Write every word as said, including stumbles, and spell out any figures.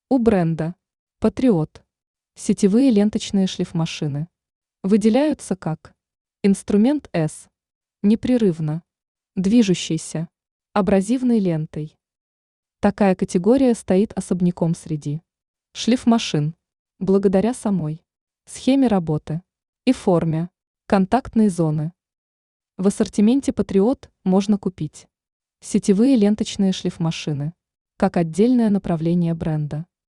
У бренда «Патриот» сетевые ленточные шлифмашины выделяются как инструмент S, непрерывно движущийся, абразивной лентой. Такая категория стоит особняком среди шлифмашин, благодаря самой схеме работы и форме контактной зоны. В ассортименте «Патриот» можно купить сетевые ленточные шлифмашины как отдельное направление бренда.